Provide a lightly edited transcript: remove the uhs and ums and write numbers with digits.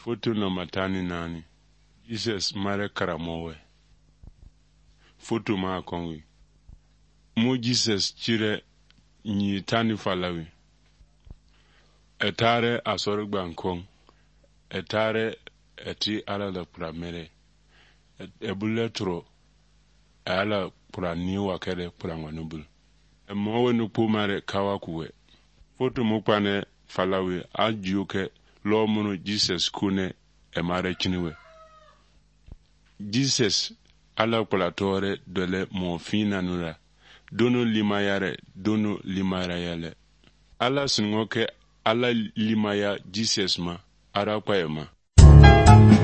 Foto na matani nani. Jesus mare karamowe. Foto ma akongwi. Mo Jesus chire nyi tani falawi. Etare asori gbankong. Etare eti ala la pramere. Ebule tro. Ala prani wakere prangwanubul. Mowe nupu mare kawakuwe. Foto mukwane falawi ajuke lo mono Jesus kune emare chiniwe. Jesus ala kulatore dole mo fina nura. Dono limayare, dono limarayale. Ala singoke ala limaya Jesus ma ara kwa ema.